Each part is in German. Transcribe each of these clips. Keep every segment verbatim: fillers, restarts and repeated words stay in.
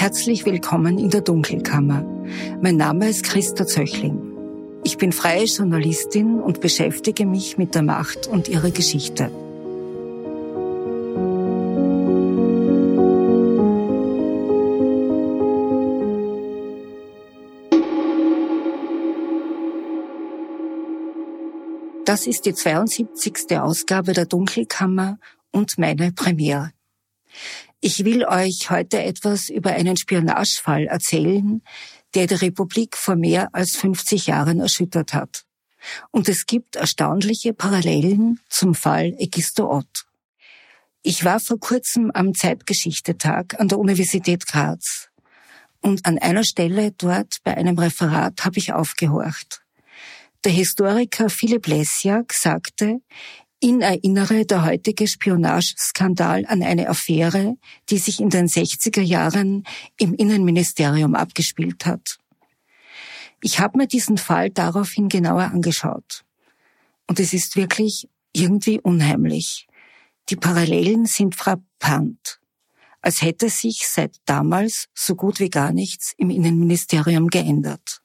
Herzlich willkommen in der Dunkelkammer. Mein Name ist Christa Zöchling. Ich bin freie Journalistin und beschäftige mich mit der Macht und ihrer Geschichte. Das ist die zweiundsiebzigste Ausgabe der Dunkelkammer und meine Premiere. Ich will euch heute etwas über einen Spionagefall erzählen, der die Republik vor mehr als fünfzig Jahren erschüttert hat. Und es gibt erstaunliche Parallelen zum Fall Egisto Ott. Ich war vor kurzem am Zeitgeschichtetag an der Universität Graz. Und an einer Stelle dort bei einem Referat habe ich aufgehorcht. Der Historiker Philipp Lesjak sagte, ihn erinnere der heutige Spionageskandal an eine Affäre, die sich in den sechziger Jahren im Innenministerium abgespielt hat. Ich habe mir diesen Fall daraufhin genauer angeschaut. Und es ist wirklich irgendwie unheimlich. Die Parallelen sind frappant. Als hätte sich seit damals so gut wie gar nichts im Innenministerium geändert.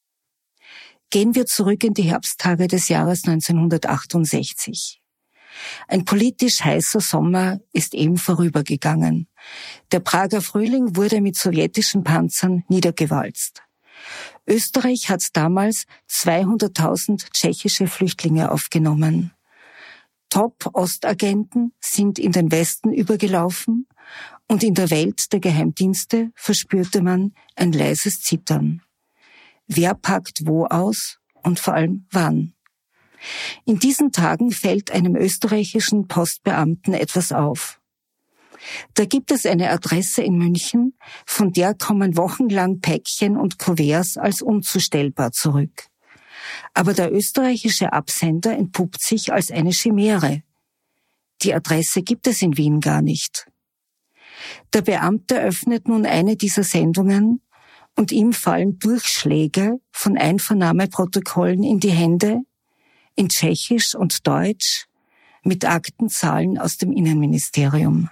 Gehen wir zurück in die Herbsttage des Jahres neunzehnhundertachtundsechzig. Ein politisch heißer Sommer ist eben vorübergegangen. Der Prager Frühling wurde mit sowjetischen Panzern niedergewalzt. Österreich hat damals zweihunderttausend tschechische Flüchtlinge aufgenommen. Top-Ostagenten sind in den Westen übergelaufen und in der Welt der Geheimdienste verspürte man ein leises Zittern. Wer packt wo aus und vor allem wann? In diesen Tagen fällt einem österreichischen Postbeamten etwas auf. Da gibt es eine Adresse in München, von der kommen wochenlang Päckchen und Kuverts als unzustellbar zurück. Aber der österreichische Absender entpuppt sich als eine Chimäre. Die Adresse gibt es in Wien gar nicht. Der Beamte öffnet nun eine dieser Sendungen und ihm fallen Durchschläge von Einvernahmeprotokollen in die Hände, in Tschechisch und Deutsch, mit Aktenzahlen aus dem Innenministerium.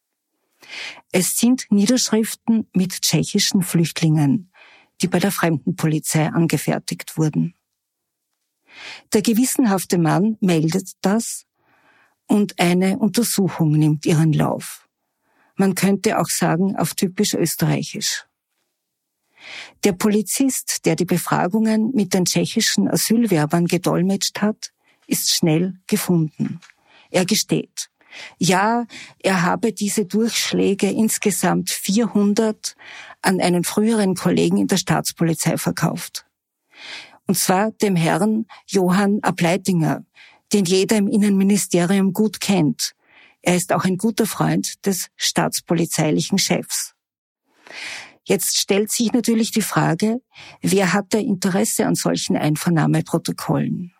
Es sind Niederschriften mit tschechischen Flüchtlingen, die bei der Fremdenpolizei angefertigt wurden. Der gewissenhafte Mann meldet das und eine Untersuchung nimmt ihren Lauf. Man könnte auch sagen auf typisch österreichisch. Der Polizist, der die Befragungen mit den tschechischen Asylwerbern gedolmetscht hat, ist schnell gefunden. Er gesteht, ja, er habe diese Durchschläge insgesamt vierhundert an einen früheren Kollegen in der Staatspolizei verkauft. Und zwar dem Herrn Johann Ableitinger, den jeder im Innenministerium gut kennt. Er ist auch ein guter Freund des staatspolizeilichen Chefs. Jetzt stellt sich natürlich die Frage, wer hat da Interesse an solchen Einvernahmeprotokollen?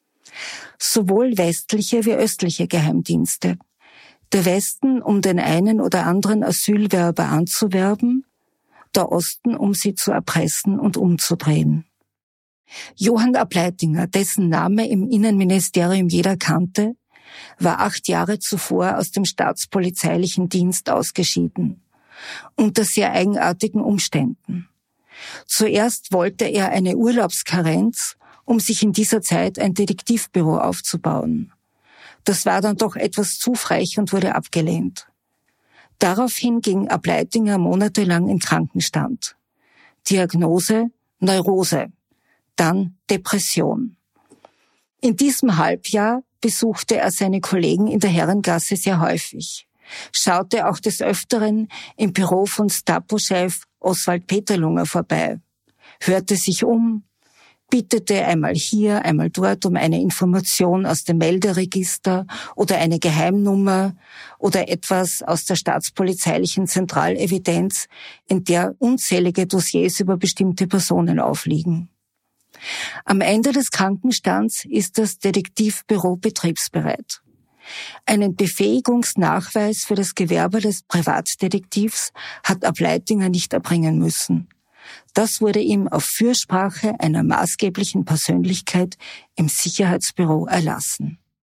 Sowohl westliche wie östliche Geheimdienste. Der Westen, um den einen oder anderen Asylwerber anzuwerben, der Osten, um sie zu erpressen und umzudrehen. Johann Ableitinger, dessen Name im Innenministerium jeder kannte, war acht Jahre zuvor aus dem staatspolizeilichen Dienst ausgeschieden. Unter sehr eigenartigen Umständen. Zuerst wollte er eine Urlaubskarenz, um sich in dieser Zeit ein Detektivbüro aufzubauen. Das war dann doch etwas zu frech und wurde abgelehnt. Daraufhin ging Ableitinger monatelang in Krankenstand. Diagnose Neurose, dann Depression. In diesem Halbjahr besuchte er seine Kollegen in der Herrengasse sehr häufig. Schaute auch des Öfteren im Büro von Stapo-Chef Oswald Peterlunger vorbei, hörte sich um, bittete einmal hier, einmal dort um eine Information aus dem Melderegister oder eine Geheimnummer oder etwas aus der staatspolizeilichen Zentralevidenz, in der unzählige Dossiers über bestimmte Personen aufliegen. Am Ende des Krankenstands ist das Detektivbüro betriebsbereit. Einen Befähigungsnachweis für das Gewerbe des Privatdetektivs hat Ableitinger nicht erbringen müssen. Das wurde ihm auf Fürsprache einer maßgeblichen Persönlichkeit im Sicherheitsbüro erlassen.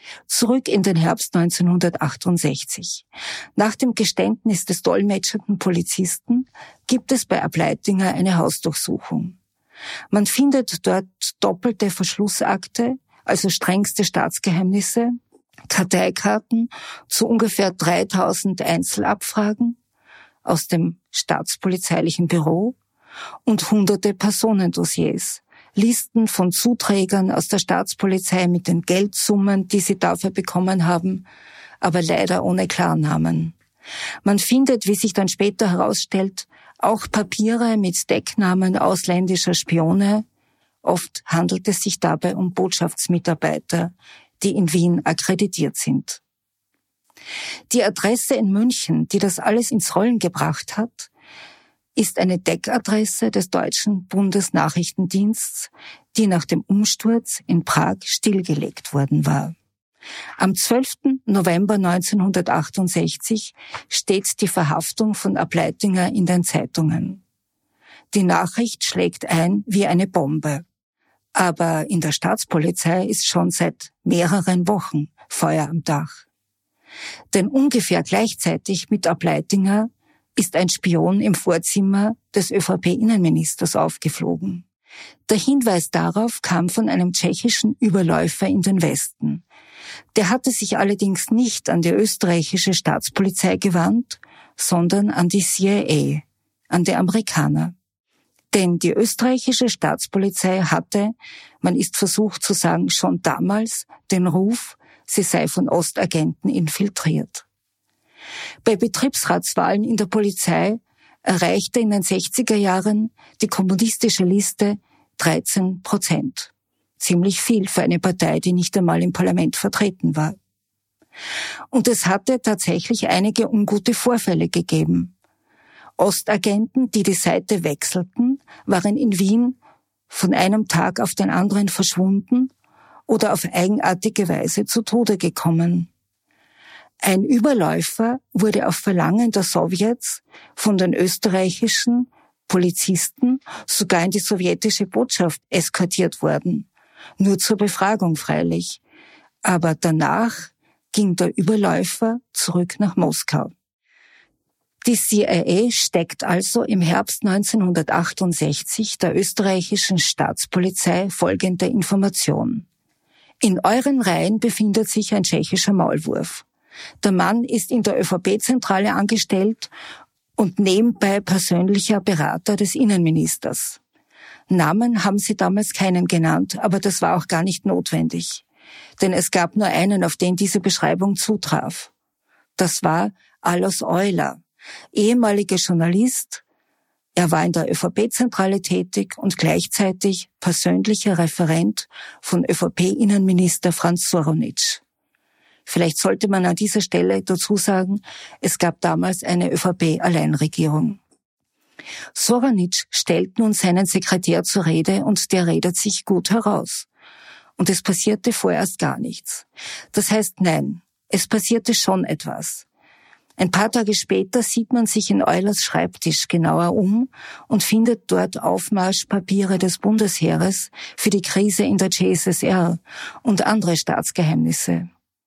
Zurück in den Herbst neunzehnhundertachtundsechzig. Nach dem Geständnis des dolmetschernden Polizisten gibt es bei Ableitinger eine Hausdurchsuchung. Man findet dort doppelte Verschlussakte, also strengste Staatsgeheimnisse, Karteikarten zu ungefähr dreitausend Einzelabfragen aus dem staatspolizeilichen Büro und hunderte Personendossiers, Listen von Zuträgern aus der Staatspolizei mit den Geldsummen, die sie dafür bekommen haben, aber leider ohne Klarnamen. Man findet, wie sich dann später herausstellt, auch Papiere mit Decknamen ausländischer Spione. Oft handelt es sich dabei um Botschaftsmitarbeiter, die in Wien akkreditiert sind. Die Adresse in München, die das alles ins Rollen gebracht hat, ist eine Deckadresse des deutschen Bundesnachrichtendienstes, die nach dem Umsturz in Prag stillgelegt worden war. Am zwölften November neunzehnhundertachtundsechzig steht die Verhaftung von Ableitinger in den Zeitungen. Die Nachricht schlägt ein wie eine Bombe. Aber in der Staatspolizei ist schon seit mehreren Wochen Feuer am Dach. Denn ungefähr gleichzeitig mit Ableitinger ist ein Spion im Vorzimmer des ÖVP-Innenministers aufgeflogen. Der Hinweis darauf kam von einem tschechischen Überläufer in den Westen. Der hatte sich allerdings nicht an die österreichische Staatspolizei gewandt, sondern an die C I A, an die Amerikaner. Denn die österreichische Staatspolizei hatte, man ist versucht zu sagen, schon damals den Ruf, sie sei von Ostagenten infiltriert. Bei Betriebsratswahlen in der Polizei erreichte in den sechziger Jahren die kommunistische Liste dreizehn Prozent. Ziemlich viel für eine Partei, die nicht einmal im Parlament vertreten war. Und es hatte tatsächlich einige ungute Vorfälle gegeben. Ostagenten, die die Seite wechselten, waren in Wien von einem Tag auf den anderen verschwunden oder auf eigenartige Weise zu Tode gekommen. Ein Überläufer wurde auf Verlangen der Sowjets von den österreichischen Polizisten sogar in die sowjetische Botschaft eskortiert worden. Nur zur Befragung freilich. Aber danach ging der Überläufer zurück nach Moskau. Die C I A steckt also im Herbst neunzehnhundertachtundsechzig der österreichischen Staatspolizei folgende Information. In euren Reihen befindet sich ein tschechischer Maulwurf. Der Mann ist in der ÖVP-Zentrale angestellt und nebenbei persönlicher Berater des Innenministers. Namen haben sie damals keinen genannt, aber das war auch gar nicht notwendig. Denn es gab nur einen, auf den diese Beschreibung zutraf. Das war Alois Euler, ehemaliger Journalist. Er war in der ÖVP-Zentrale tätig und gleichzeitig persönlicher Referent von ÖVP-Innenminister Franz Soronitsch. Vielleicht sollte man an dieser Stelle dazu sagen, es gab damals eine ÖVP-Alleinregierung. Soronitsch stellt nun seinen Sekretär zur Rede und der redet sich gut heraus. Und es passierte vorerst gar nichts. Das heißt, nein, es passierte schon etwas. Ein paar Tage später sieht man sich in Eulers Schreibtisch genauer um und findet dort Aufmarschpapiere des Bundesheeres für die Krise in der C S S R und andere Staatsgeheimnisse.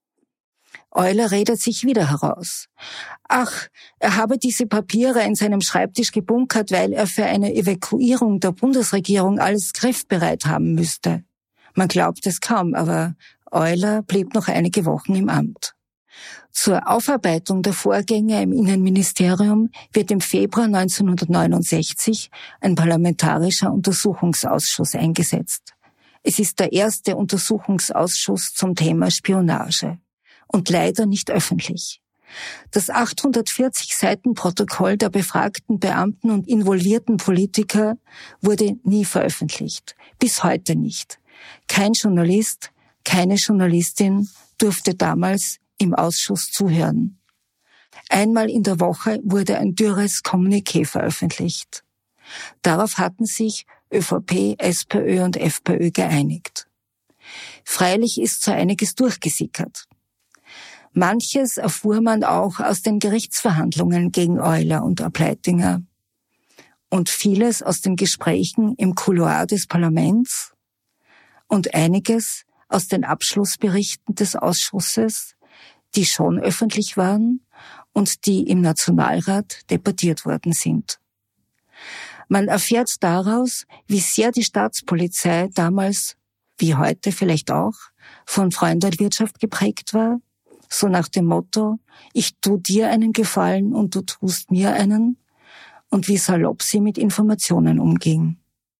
Euler redet sich wieder heraus. Ach, er habe diese Papiere in seinem Schreibtisch gebunkert, weil er für eine Evakuierung der Bundesregierung alles griffbereit haben müsste. Man glaubt es kaum, aber Euler blieb noch einige Wochen im Amt. Zur Aufarbeitung der Vorgänge im Innenministerium wird im Februar neunzehnhundertneunundsechzig ein parlamentarischer Untersuchungsausschuss eingesetzt. Es ist der erste Untersuchungsausschuss zum Thema Spionage. Und leider nicht öffentlich. Das achthundertvierzig Seiten Protokoll der befragten Beamten und involvierten Politiker wurde nie veröffentlicht. Bis heute nicht. Kein Journalist, keine Journalistin durfte damals im Ausschuss zuhören. Einmal in der Woche wurde ein dürres Kommuniqué veröffentlicht. Darauf hatten sich ÖVP, SPÖ und FPÖ geeinigt. Freilich ist so einiges durchgesickert. Manches erfuhr man auch aus den Gerichtsverhandlungen gegen Euler und Ableitinger und vieles aus den Gesprächen im Couloir des Parlaments und einiges aus den Abschlussberichten des Ausschusses, die schon öffentlich waren und die im Nationalrat debattiert worden sind. Man erfährt daraus, wie sehr die Staatspolizei damals, wie heute vielleicht auch, von Freundewirtschaft geprägt war, so nach dem Motto, ich tu dir einen Gefallen und du tust mir einen, und wie salopp sie mit Informationen umging.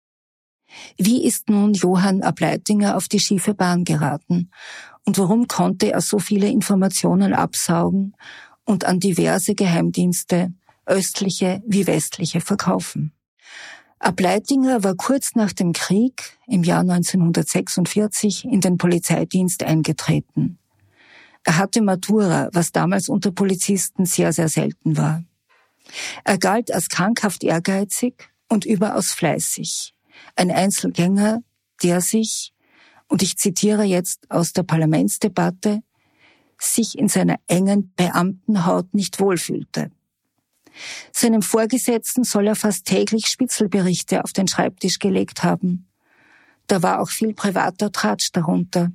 Wie ist nun Johann Ableitinger auf die schiefe Bahn geraten und warum konnte er so viele Informationen absaugen und an diverse Geheimdienste, östliche wie westliche, verkaufen? Ableitinger war kurz nach dem Krieg im Jahr neunzehnhundertsechsundvierzig in den Polizeidienst eingetreten. Er hatte Matura, was damals unter Polizisten sehr, sehr selten war. Er galt als krankhaft ehrgeizig und überaus fleißig. Ein Einzelgänger, der sich, und ich zitiere jetzt aus der Parlamentsdebatte, sich in seiner engen Beamtenhaut nicht wohlfühlte. Seinem Vorgesetzten soll er fast täglich Spitzelberichte auf den Schreibtisch gelegt haben. Da war auch viel privater Tratsch darunter.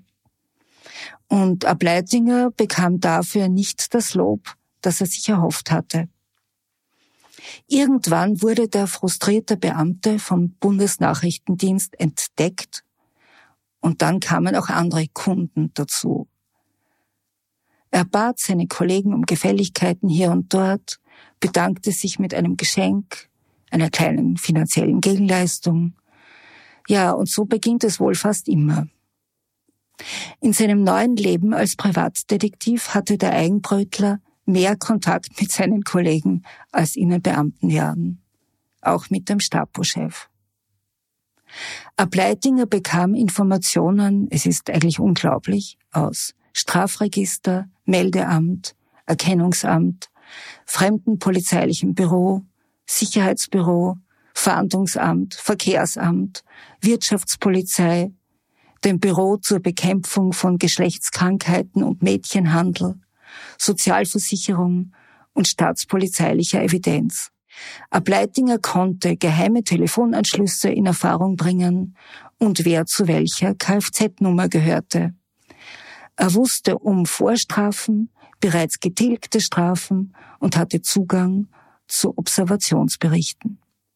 Und Ableitinger bekam dafür nicht das Lob, das er sich erhofft hatte. Irgendwann wurde der frustrierte Beamte vom Bundesnachrichtendienst entdeckt und dann kamen auch andere Kunden dazu. Er bat seine Kollegen um Gefälligkeiten hier und dort, bedankte sich mit einem Geschenk, einer kleinen finanziellen Gegenleistung. Ja, und so beginnt es wohl fast immer. In seinem neuen Leben als Privatdetektiv hatte der Eigenbrötler mehr Kontakt mit seinen Kollegen als in den Beamtenjahren, auch mit dem Stapo-Chef. Ableitinger bekam Informationen, es ist eigentlich unglaublich, aus Strafregister, Meldeamt, Erkennungsamt, Fremdenpolizeilichem Büro, Sicherheitsbüro, Fahndungsamt, Verkehrsamt, Wirtschaftspolizei, dem Büro zur Bekämpfung von Geschlechtskrankheiten und Mädchenhandel, Sozialversicherung und staatspolizeilicher Evidenz. Ableitinger konnte geheime Telefonanschlüsse in Erfahrung bringen und wer zu welcher Kfz-Nummer gehörte. Er wusste um Vorstrafen, bereits getilgte Strafen und hatte Zugang zu Observationsberichten.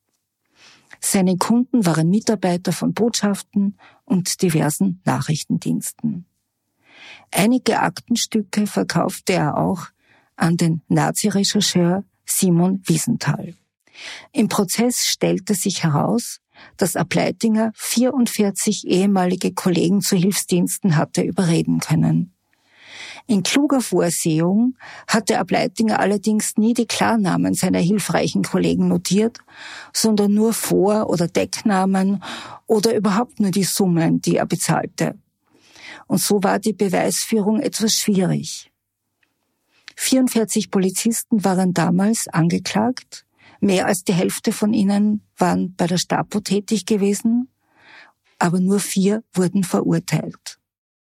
Seine Kunden waren Mitarbeiter von Botschaften und diversen Nachrichtendiensten. Einige Aktenstücke verkaufte er auch an den Nazi-Rechercheur Simon Wiesenthal. Im Prozess stellte sich heraus, dass Ableitinger vierundvierzig ehemalige Kollegen zu Hilfsdiensten hatte überreden können. In kluger Vorsehung hatte Ableitinger allerdings nie die Klarnamen seiner hilfreichen Kollegen notiert, sondern nur Vor- oder Decknamen oder überhaupt nur die Summen, die er bezahlte. Und so war die Beweisführung etwas schwierig. vierundvierzig Polizisten waren damals angeklagt, mehr als die Hälfte von ihnen waren bei der Stapo tätig gewesen, aber nur vier wurden verurteilt.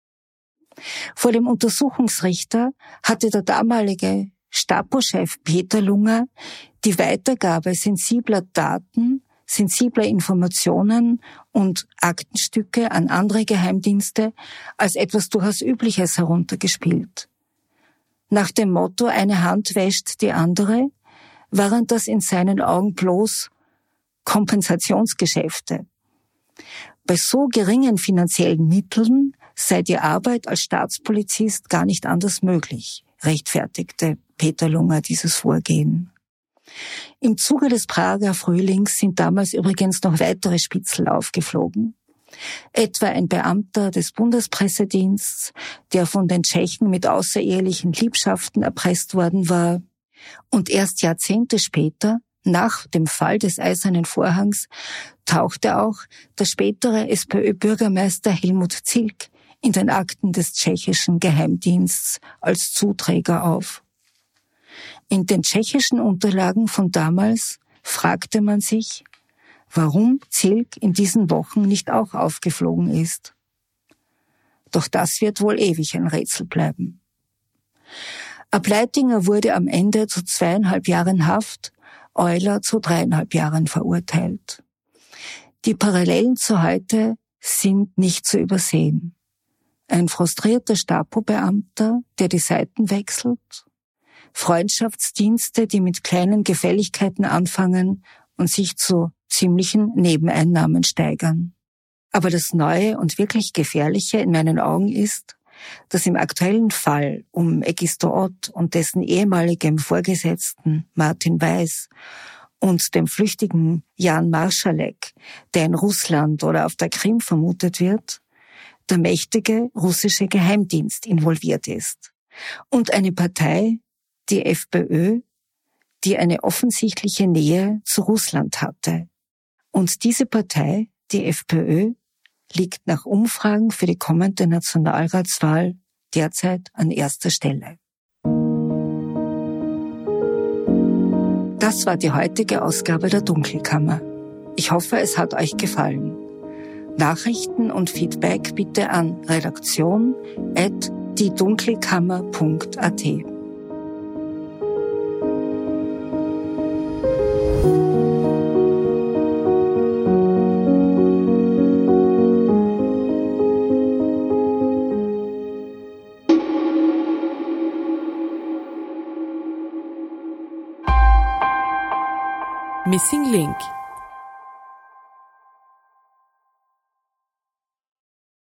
Vor dem Untersuchungsrichter hatte der damalige Stapo-Chef Peter Lunger die Weitergabe sensibler Daten, sensibler Informationen und Aktenstücke an andere Geheimdienste als etwas durchaus Übliches heruntergespielt. Nach dem Motto, eine Hand wäscht die andere, waren das in seinen Augen bloß Kompensationsgeschäfte. Bei so geringen finanziellen Mitteln sei die Arbeit als Staatspolizist gar nicht anders möglich, rechtfertigte Peter Lunger dieses Vorgehen. Im Zuge des Prager Frühlings sind damals übrigens noch weitere Spitzel aufgeflogen. Etwa ein Beamter des Bundespressedienstes, der von den Tschechen mit außerehelichen Liebschaften erpresst worden war. Und erst Jahrzehnte später, nach dem Fall des Eisernen Vorhangs, tauchte auch der spätere SPÖ-Bürgermeister Helmut Zilk in den Akten des tschechischen Geheimdienstes als Zuträger auf. In den tschechischen Unterlagen von damals fragte man sich, warum Zilk in diesen Wochen nicht auch aufgeflogen ist. Doch das wird wohl ewig ein Rätsel bleiben. Ableitinger wurde am Ende zu zweieinhalb Jahren Haft, Euler zu dreieinhalb Jahren verurteilt. Die Parallelen zu heute sind nicht zu übersehen. Ein frustrierter Stapo-Beamter, der die Seiten wechselt? Freundschaftsdienste, die mit kleinen Gefälligkeiten anfangen und sich zu ziemlichen Nebeneinnahmen steigern? Aber das Neue und wirklich Gefährliche in meinen Augen ist, dass im aktuellen Fall um Egisto Ott und dessen ehemaligem Vorgesetzten Martin Weiß und dem flüchtigen Jan Marschalek, der in Russland oder auf der Krim vermutet wird, der mächtige russische Geheimdienst involviert ist. Und eine Partei, die FPÖ, die eine offensichtliche Nähe zu Russland hatte. Und diese Partei, die FPÖ, liegt nach Umfragen für die kommende Nationalratswahl derzeit an erster Stelle. Das war die heutige Ausgabe der Dunkelkammer. Ich hoffe, es hat euch gefallen. Nachrichten und Feedback bitte an redaktion at diedunkelkammer punkt at. Missing Link